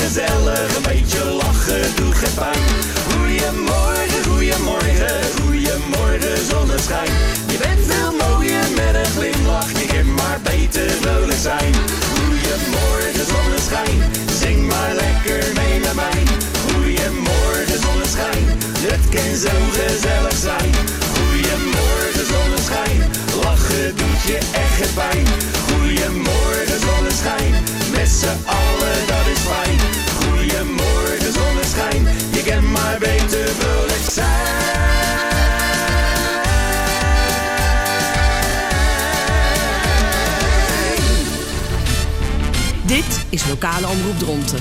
gezellig, een beetje lachen doet geen pijn. Goeiemorgen, goeiemorgen, goeiemorgen zonneschijn. Je bent veel mooier met een glimlach, je kunt maar beter vrolijk zijn. Goeiemorgen zonneschijn, zing maar lekker mee met mij. Goeiemorgen zonneschijn, het kan zo gezellig zijn. Goeiemorgen zonneschijn, lachen doet je echt geen pijn. Goeiemorgen zonneschijn, met z'n allen dat is fijn. Goeiemorgen zonneschijn, je kan maar beter vrolijk zijn. Dit is Lokale Omroep Dronten.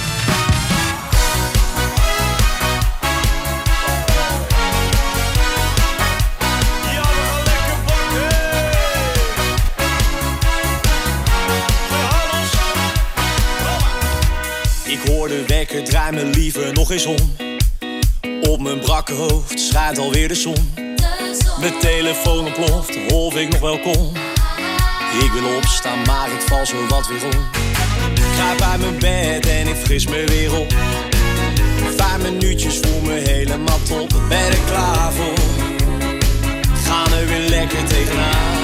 Ik hoor de wekker, draai me liever nog eens om. Op mijn brakke hoofd schijnt alweer de zon. Mijn telefoon ontploft of ik nog wel kom. Ik wil opstaan, maar ik val zo wat weer om. Ik kruip uit mijn bed en ik fris me weer op. Vijf minuutjes voel me helemaal top. Ben ik klaar voor? Gaan er weer lekker tegenaan.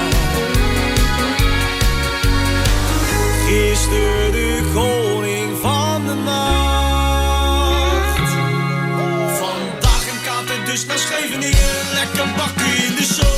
Gisteren de koning van de nacht. Vandaag een kater, dus naar Scheveningen. Lekker bakken in de zon.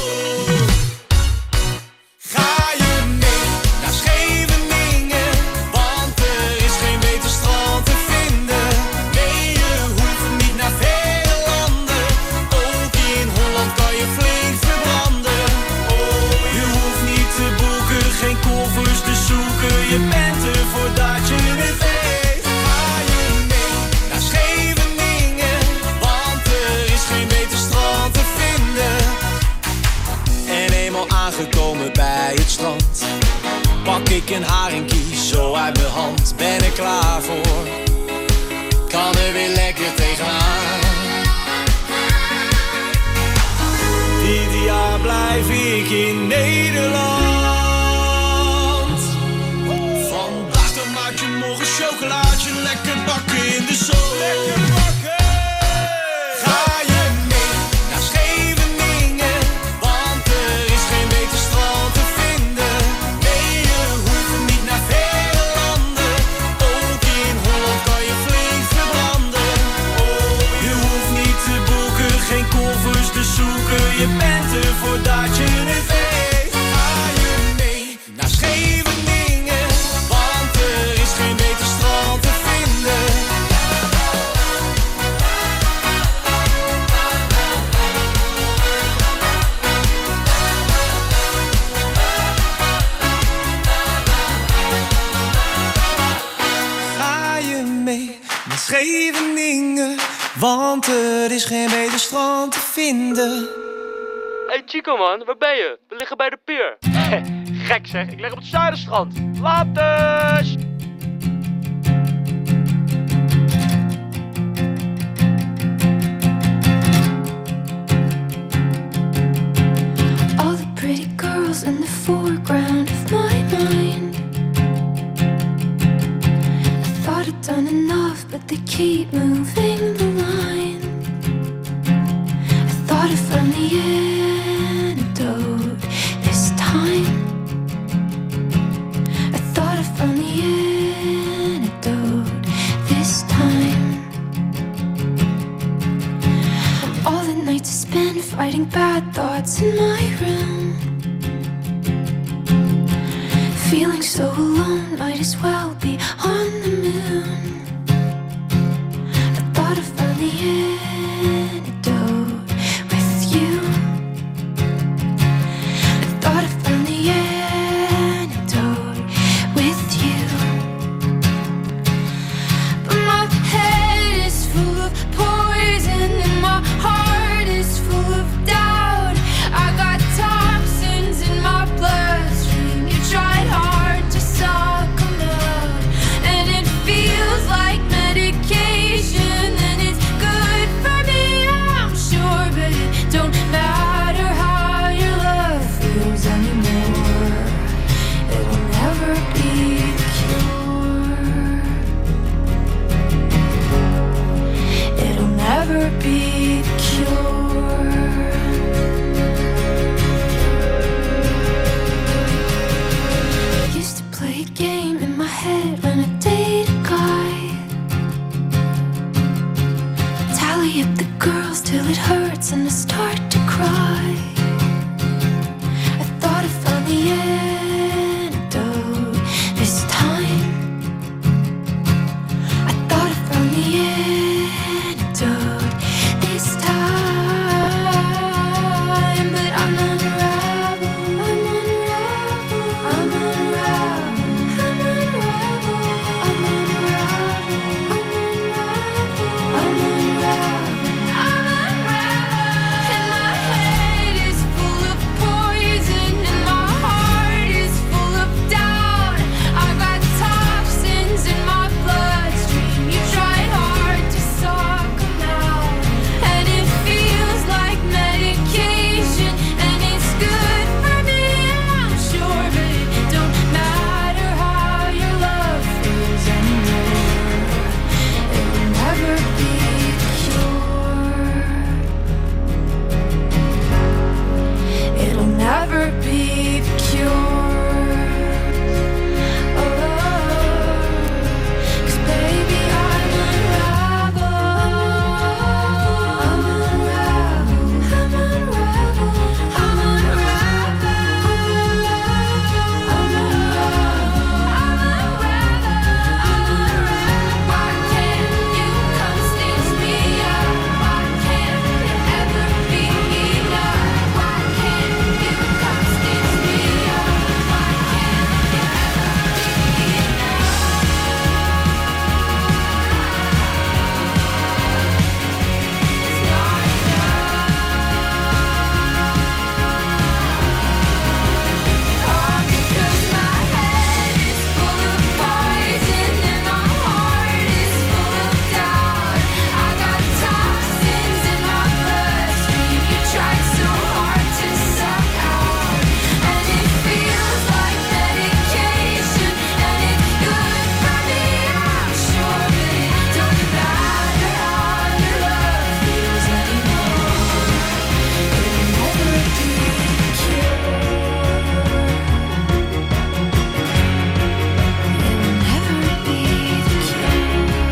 Ga je mee naar Scheveningen? Want er is geen beter strand te vinden. Nee, je hoeft niet naar vele landen. Ook in Holland kan je flink verbranden. Oh, je hoeft niet te boeken, geen koffers te zoeken. Je bent er voordat je het weet. Ga je mee naar Scheveningen? Want er is geen beter strand te vinden. En eenmaal aangekomen bij het strand, pak ik een haringkie zo uit mijn hand. Ben ik klaar voor? Kan er weer lekker tegenaan. Dit jaar blijf ik in Nederland. Vandaag dan maak je nog een chocolaatje, lekker bakken in de zon. Ga je mee naar Scheveningen? Want er is geen beter strand te vinden. Nee, je hoeft niet naar vele landen. Ook in Holland kan je flink verbranden. Oh, je hoeft niet te boeken, geen koffers te zoeken. Je bent er voordat je het weet. Ga je mee naar Scheveningen? Want er is geen beter strand te vinden. Ga je mee naar Scheveningen? Want er is geen beter strand te vinden. Hey Chico man, waar ben je? We liggen bij de pier. Gek zeg, ik lig op het Zuiderstrand. Laters! All the pretty girls in the foreground of my mind. I thought I'd done enough, but they keep moving the line. I thought I found the antidote this time. I thought I found the antidote this time. All the nights I spent fighting bad thoughts in my room. Feeling so alone, might as well be on the moon. I thought I found the antidote with you. I thought I found the antidote with you. But my head is full of poison and my heart is full of doubt. I got toxins in my bloodstream. You tried hard to suck them out, and it feels it hurts and I start to cry. I thought I found the antidote this time. I thought I found the antidote this time. But I'm unravel, I'm unravel, I'm unravel, I'm unravel, I'm unravel, I'm unravel, I'm unravel. And my head is full of poison and my heart is full of doubt. I got toxins in my bloodstream. You try hard to suck 'em out, and it feels like medication, and it's good for me, I'm sure, but it don't matter how your love feels anymore. It will never be cured. It'll never be cured. Oh, 'cause baby, I'm unravel. I'm unravel. I'm unravel. I'm unravel. I'm unravel. Why can't you come stitch me up? Why can't it ever be enough? Why can't you come stitch me up? Why can't it ever be enough? Because my head is full of poison and my heart is full of doubt. I got toxins in my bloodstream. You tried so hard to suck out, and it feels like medication, and it's good for me, I'm sure, but it don't matter how your love feels anymore. It'll never be cured. It'll never be the cure.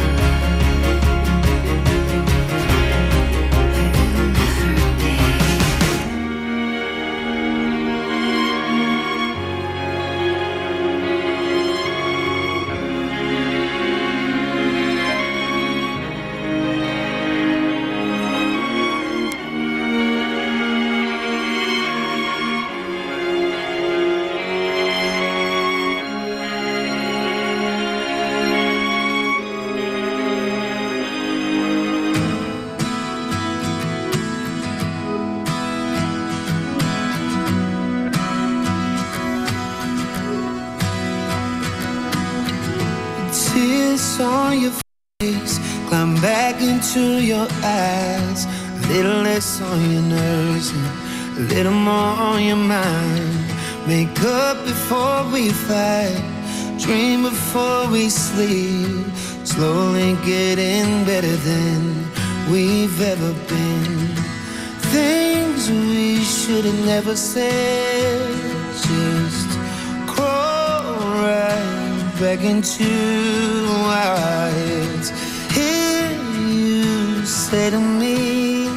Tears on your face, climb back into your eyes. A little less on your nerves and a little more on your mind. Make up before we fight, dream before we sleep. Slowly getting better than we've ever been. Things we should have never said, just crawl right back into our heads. Hear you say to me,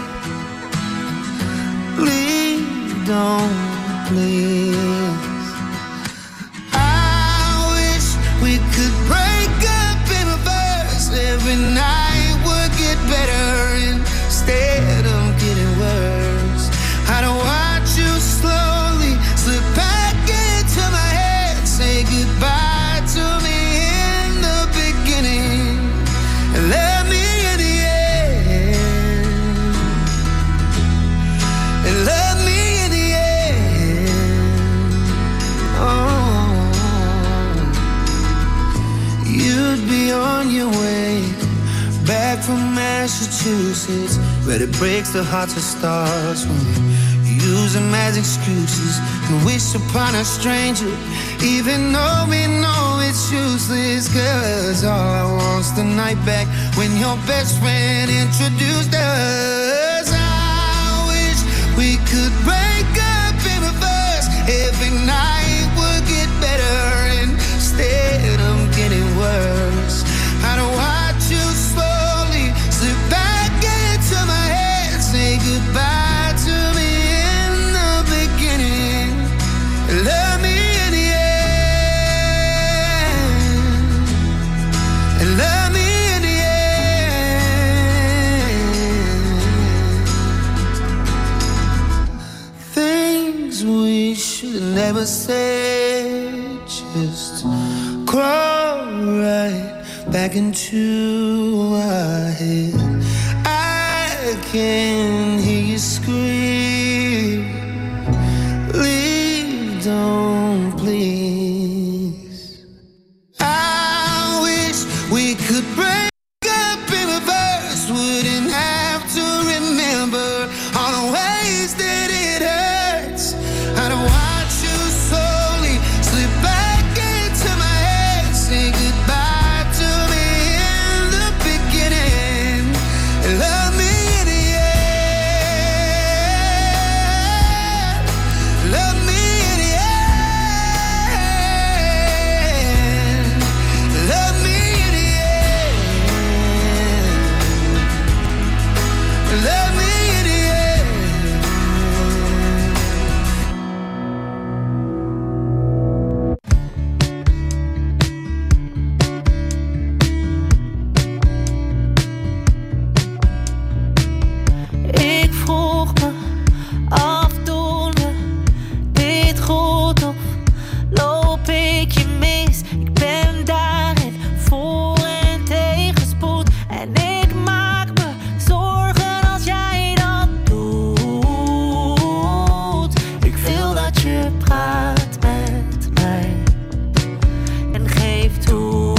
please don't, please. I wish we could break up in reverse. Every night would get better instead of getting worse. I don't watch you slowly slip back into my head. Say goodbye to me in the beginning and let me in the end. And let me in the end. Oh, you'd be on your way back from Massachusetts, but it breaks the hearts of stars when we use them as excuses and wish upon a stranger, even though we know it's useless. Cause all I want's the night back when your best friend introduced us. I wish we could break up in reverse. Every night would get better instead of getting worse. I don't watch you slowly slip back into my head. Say never said, just crawl right back into my head. I can hear you scream, leave, don't please. I wish we could break up in reverse, wouldn't have to remember all the ways that it hurts. I don't watch you slowly slip back into my head, say goodbye to me in the beginning, and love me in the end, love me in the end, love me in the end, love me in the end. Ik vroeg me af toen we dit goed of loop ik je mis? Ik ben daarin voor en tegenspoed en ik maak me zorgen als jij dat doet. Ik wil dat je praat met mij en geef toe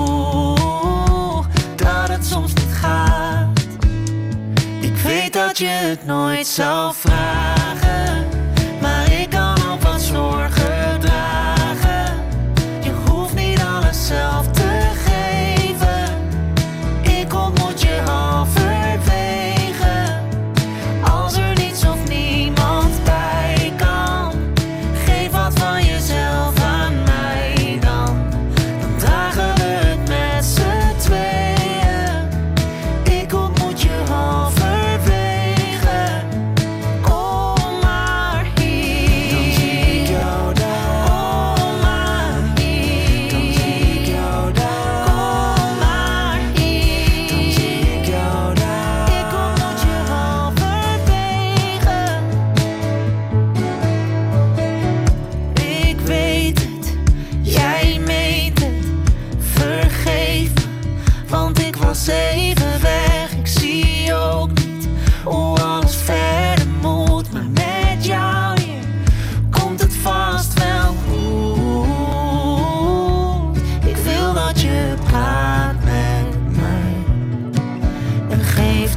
dat het soms niet gaat. Ik weet dat je het nooit zou vragen, maar ik kan ook wat zorgen dragen. Je hoeft niet alles zelf te geven. Ik ontmoet je halverwege. Als er niets of niemand bij kan, geef wat van jezelf aan mij dan. Dan dragen we het met z'n tweeën. Ik ontmoet je halverwege. Kom maar hier. Dan zie ik jou daar. Kom maar hier. Dan zie ik jou daar. Kom maar hier. Dan zie ik jou daar. Ik ontmoet je halverwege. Ik weet het, jij meent het. Vergeef me, want ik was even weg. Ik zie ook niet hoe alles verder moet, maar met jou hier komt het vast wel goed. Ik wil dat je praat met mij en geef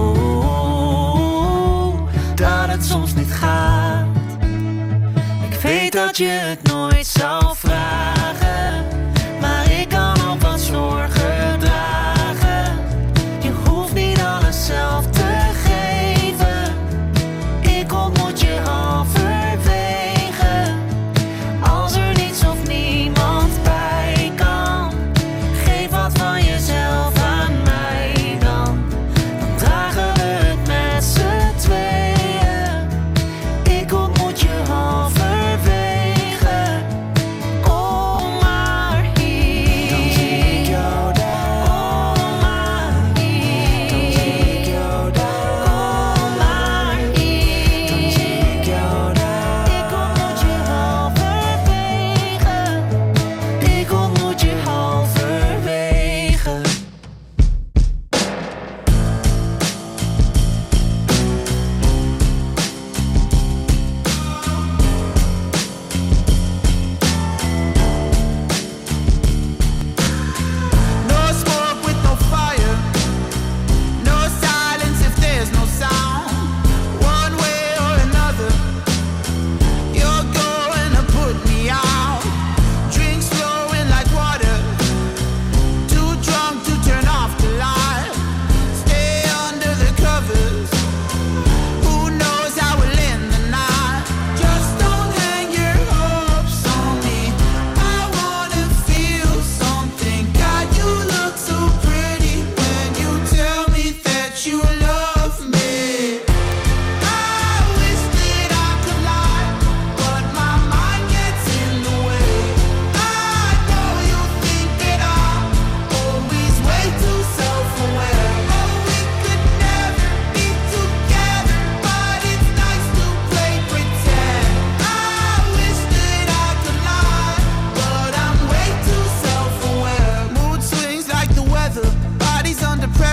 toe dat het soms niet gaat. Ik weet dat je het nooit zou vragen, maar ik kan ook wat zorgen dragen. Je hoeft niet alles zelf te geven. Ik ontmoet je halverwege. Als er niets of niemand bij kan, geef wat van jezelf aan mij dan. Dan dragen we het met z'n tweeën. Ik ontmoet je halverwege. Kom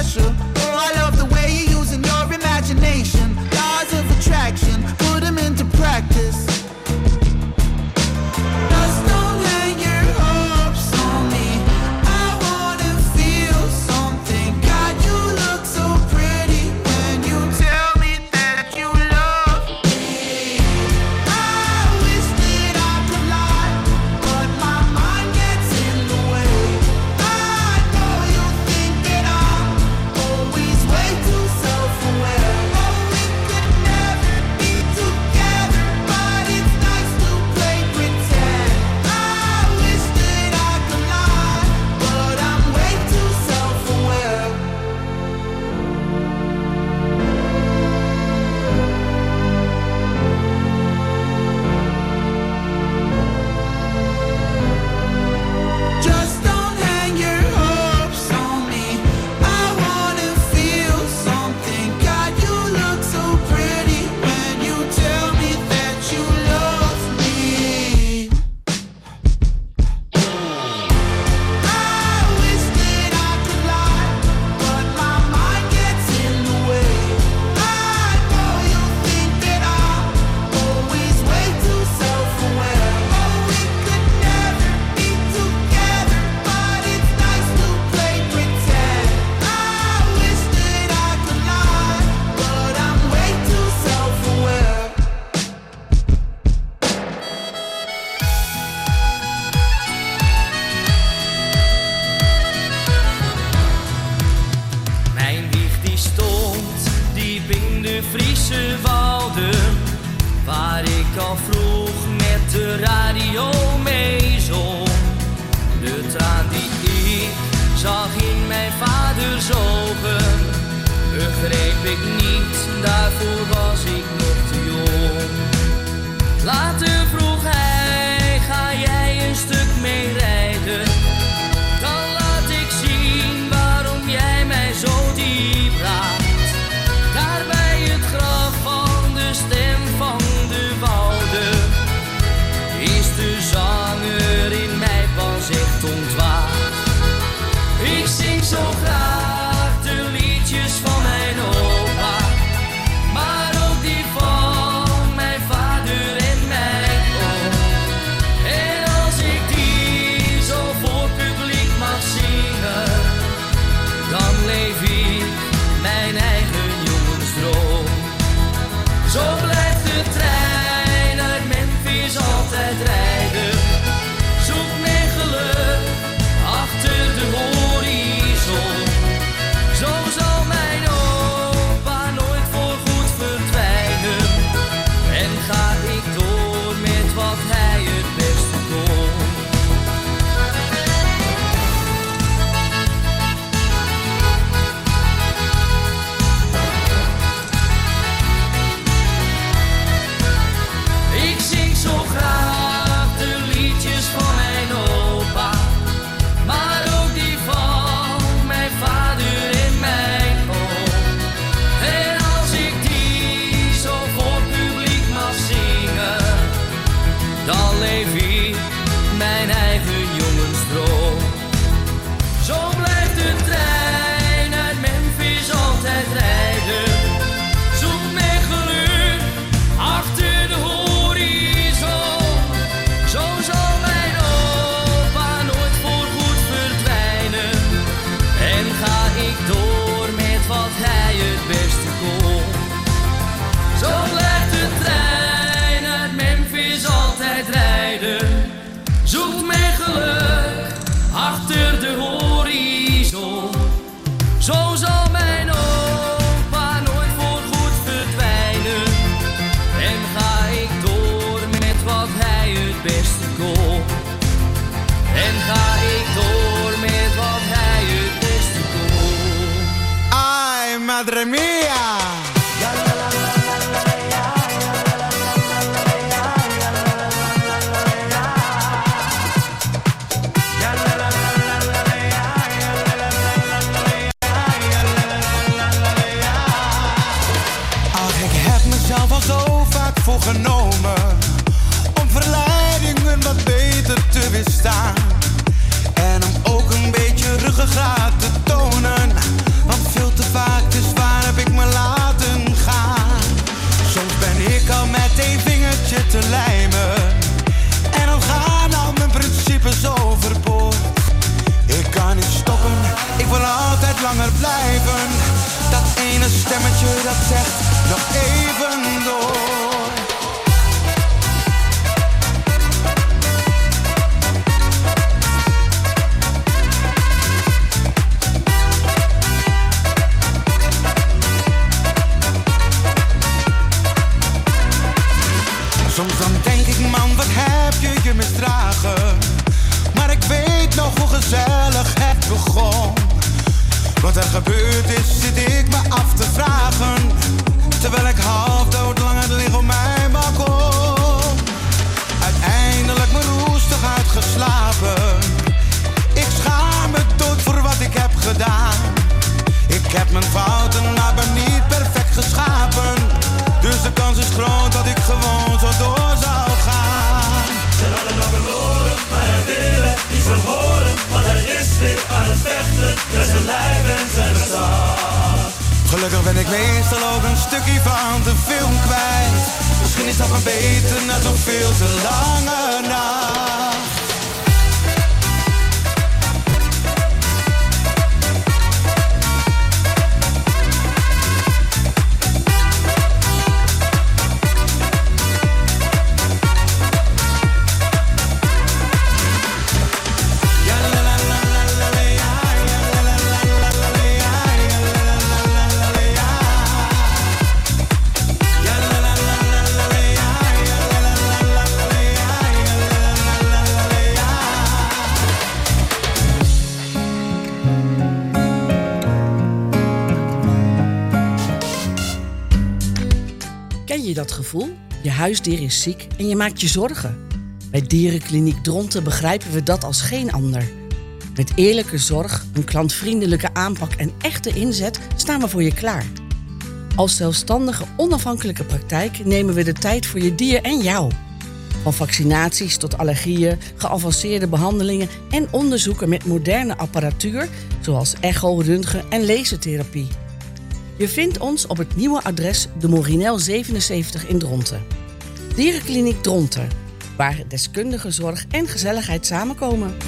special. Oh, I love the way you're using your imagination. Laws of attraction, put them into practice. Just don't hang your hopes on me. I wanna feel something. God, you look so pretty when you tell me that you love me. I wish that I could lie, but my mind gets in the way. I know you think that I'm always way too self-aware. Oh, we could never be together, but it's nice to play pretend. I wish that I could lie, but I'm way too self-aware. Just don't hang your hopes on me. I wanna feel something. God, you look so pretty when you tell me that you love me. I wish that I could lie, but my mind gets in the way. I know you think that I'm always way too self-aware. Oh, we could never be together, but it's nice to play pretend. I wish that I could lie, but I'm way too self-aware. Mijn wieg die stond diep in de Friese wouden, waar ik al vroeg met de radio mee zong. De traan die ik zag in mijn vaders ogen, begreep ik niet, daarvoor was ik nog te jong. Later vroeg hij, ga jij een stuk mee rijden? Dan laat ik zien waarom jij mij zo diep raakt. Daar bij het graf van de stem van de wouden is de zanger in mij pas echt ontwaakt. Ik zing zo graag de liedjes van mijn opa, maar ook die van mijn vader en mijn oom. En als ik die zo voor publiek mag zingen, dan leef ik mijn eigen jongensdroom. Zo blijft de trein uit Memphis altijd rijden. Zoek mijn geluk achter de horizon. Zo zal mijn opa nooit voorgoed verdwijnen. En ga ik door met wat hij het beste kon. Ik zing zo graag de liedjes van mijn opa, maar ook die van mijn vader en mijn oom. En als ik die zo voor publiek mag zingen, dan leef ik mijn eigen jongensdroom. Zo blijft de trein uit Memphis altijd rijden. Zoek mijn geluk achter de horizon. Zo zal mijn opa nooit voorgoed verdwijnen. En ga ik door met wat hij het beste kon. Zo blijft de trein uit Memphis altijd rijden. Zoek mijn geluk achter de horizon. Zo zal mijn opa nooit voorgoed verdwijnen. En ga ik door met wat hij het beste kon. En ga ik door met wat hij het beste kon. Ay, madre mía. Ach, ik heb mezelf al zo vaak voorgenomen om verleidingen wat beter te weerstaan. En om ook een beetje ruggengraat te tonen, want veel altijd langer blijven. Dat ene stemmetje dat zegt nog even door. Soms dan denk ik, man, wat heb je je misdragen? Maar ik weet nog hoe gezellig het begon. Wat er gebeurd is, zit ik me af te vragen. Terwijl ik half dood langer lig op mijn balkon. Uiteindelijk me roestig uitgeslapen. Ik schaam me dood voor wat ik heb gedaan. Ik heb mijn fouten, maar ben niet perfect geschapen. Dus de kans is groot dat ik gewoon zo door zou gaan. Zijn allemaal verloren, maar hij wil het niet verhoren. Want hij is weer aan het vechten, met zijn lijf en zijn verstand. Gelukkig ben ik meestal ook een stukje van de film kwijt. Misschien is dat maar beter na zo'n veel te lange nacht. Ken je dat gevoel? Je huisdier is ziek en je maakt je zorgen. Bij Dierenkliniek Dronten begrijpen we dat als geen ander. Met eerlijke zorg, een klantvriendelijke aanpak en echte inzet staan we voor je klaar. Als zelfstandige, onafhankelijke praktijk nemen we de tijd voor je dier en jou. Van vaccinaties tot allergieën, geavanceerde behandelingen en onderzoeken met moderne apparatuur, zoals echo, röntgen en lasertherapie. Je vindt ons op het nieuwe adres de Morinel zevenenzeventig in Dronten. Dierenkliniek Dronten, waar deskundige zorg en gezelligheid samenkomen.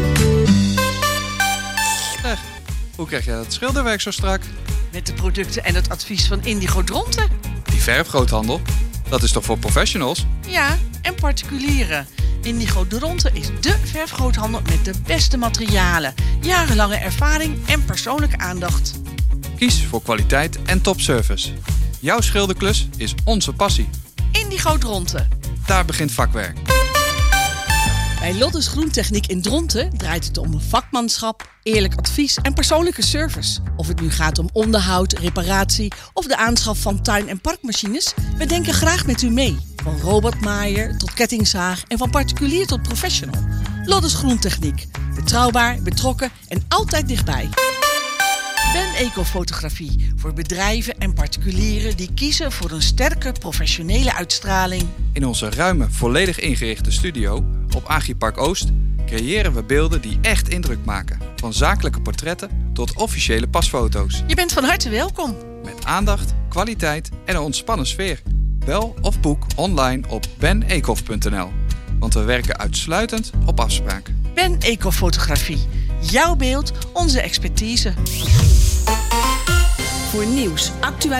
Zeg, hoe krijg jij dat schilderwerk zo strak? Met de producten en het advies van Indigo Dronten. Die verfgroothandel, dat is toch voor professionals? Ja, en particulieren. Indigo Dronten is dé verfgroothandel met de beste materialen, jarenlange ervaring en persoonlijke aandacht. Kies voor kwaliteit en topservice. Jouw schilderklus is onze passie. Indigo Dronten. Daar begint vakwerk. Bij Loddes Groentechniek in Dronten draait het om vakmanschap, eerlijk advies en persoonlijke service. Of het nu gaat om onderhoud, reparatie of de aanschaf van tuin- en parkmachines, we denken graag met u mee. Van robotmaaier tot kettingzaag en van particulier tot professional. Loddes Groentechniek. Betrouwbaar, betrokken en altijd dichtbij. Ben Ecofotografie voor bedrijven en particulieren die kiezen voor een sterke professionele uitstraling. In onze ruime, volledig ingerichte studio op Agripark Oost creëren we beelden die echt indruk maken. Van zakelijke portretten tot officiële pasfoto's. Je bent van harte welkom. Met aandacht, kwaliteit en een ontspannen sfeer. Bel of boek online op ben ecof punt n l. Want we werken uitsluitend op afspraak. Ben Ecofotografie. Jouw beeld, onze expertise. Voor nieuws, actualiteit